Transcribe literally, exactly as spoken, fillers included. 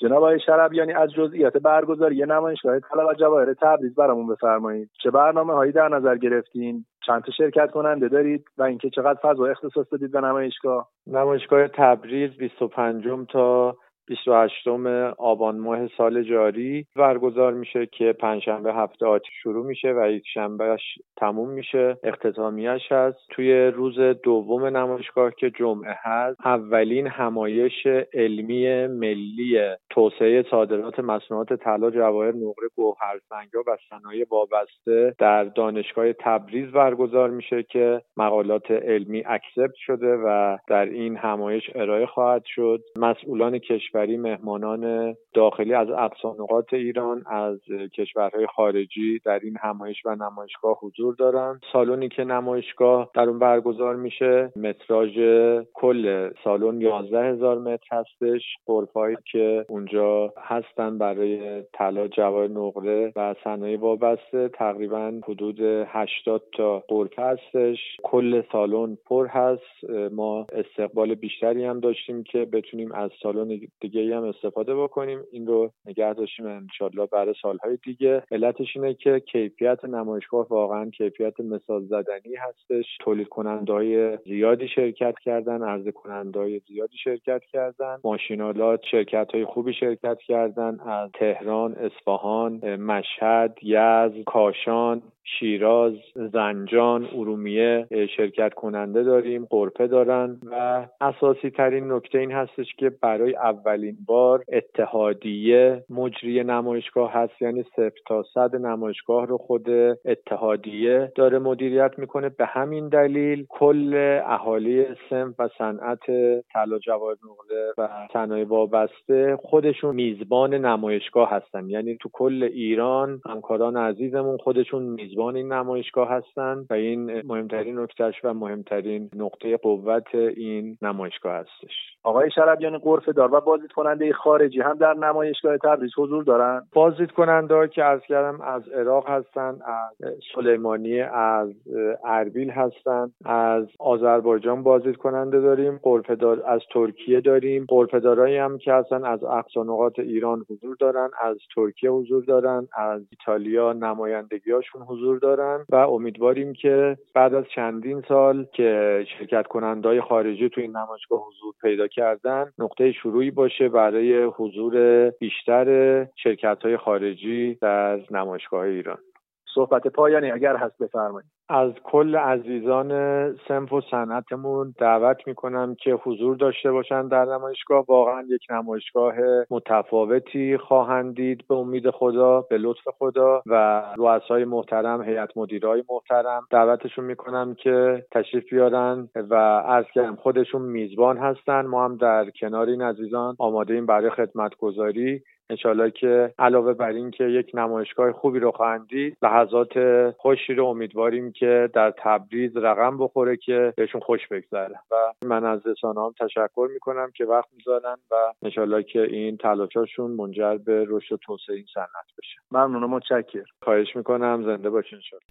جناب آقای شربیانی از جزئیات برگزاری یه نمایشگاه طلا و جواهر تبریز برامون بفرمایید. چه برنامه‌هایی در نظر گرفتین؟ چند تا شرکت کننده دارید و اینکه چقدر فضا اختصاص دادید به نمایشگاه؟ نمایشگاه تبریز بیست و پنجم تا بیست و هشتم آبان ماه سال جاری برگزار میشه که پنجشنبه هفته آتی شروع میشه و یک شنبهش تموم میشه. اختتامیه‌اش هست. توی روز دوم نمایشگاه که جمعه هست، اولین همایش علمی ملی توسعه صادرات مصنوعات طلا، جواهر، نقره، گوهرسنگ‌ها و صنایع وابسته در دانشگاه تبریز برگزار میشه که مقالات علمی اکسپت شده و در این همایش ارائه خواهد شد. مسئولان کشوری، مهمانان داخلی از اقصا نقاط ایران، از کشورهای خارجی در این همایش و نمایشگاه حضور دارند. سالنی که نمایشگاه در اون برگزار میشه، متراژ کل سالن یازده هزار متر هستش. غرفه‌ای که اونجا هستن برای طلا، جواهر، نقره و صنایع وابسته تقریبا حدود هشتاد تا غرفه هستش. کل سالن پر هست. ما استقبال بیشتری هم داشتیم که بتونیم از سالن دیگه هم استفاده بکنیم. این رو نگه داشتیم انشالله برای سالهای دیگه. علتش اینه که کیفیت نمایشگاه واقعا کیفیت مثال زدنی هستش. تولید کننده‌های زیادی شرکت کردن، عرضه کننده‌های زیادی شرکت کردن، ماشینالات شرکت‌های خوبی شرکت کردن از تهران، اصفهان، مشهد، یزد، کاشان، شیراز، زنجان، ارومیه شرکت کننده داریم، غرفه دارن و اساسی ترین نکته این هستش که برای اولین بار اتحادیه مجری نمایشگاه هست، یعنی صفر تا صد نمایشگاه رو خود اتحادیه داره مدیریت میکنه. به همین دلیل کل اهالی صنف و صنعت طلا، جواهر، نقره و صنایع وابسته خودشون میزبان نمایشگاه هستن. یعنی تو کل ایران همکاران عزیزمون خودشون میزبان این نمایشگاه هستن و این مهمترین نکتهش و مهمترین نقطه قوت این نمایشگاه هستش. آقای شربیانی، غرفه دار و بازدیدکننده خارجی هم در نمایشگاه تبریز حضور دارن؟ بازدیدکننده که عرض کردم از عراق هستن، از سلیمانی، از اربیل هستن، از آذربایجان بازدیدکننده داریم. غرفه دار از ترکیه داریم. غرفه دارایی هم که هستن از اقصا نقاط ایران حضور دارن، از ترکیه حضور دارن، از ایتالیا نمایندگیاشون حضور دارن و امیدواریم که بعد از چندین سال که شرکت کننده‌های خارجی تو این نمایشگاه حضور پیدا کردن، نقطه شروعی باشه برای حضور بیشتر شرکت‌های خارجی در نمایشگاه ایران. صحبت پایانی اگر هست بفرمایید. از کل عزیزان صنف و صنعتمون دعوت میکنم که حضور داشته باشن در نمایشگاه. واقعا یک نمایشگاه متفاوتی خواهند دید به امید خدا، به لطف خدا و رؤسای محترم، هیئت مدیرای محترم دعوتشون میکنم که تشریف بیارن و عرض کردم خودشون میزبان هستن. ما هم در کنار این عزیزان آماده ایم برای خدمتگزاری. انشالله که علاوه بر این که یک نمایشگاه خوبی رو خواهند دید، لحظات خوشی رو امیدواریم که در تبریز رقم بخوره که بهشون خوش بگذره و من از رسانه‌ام تشکر میکنم که وقت میذارن و انشالله که این تلاشاشون منجر به رشد و توسعه این صنعت بشه. ممنون و متشکرم. خواهش میکنم. زنده باشین انشالله.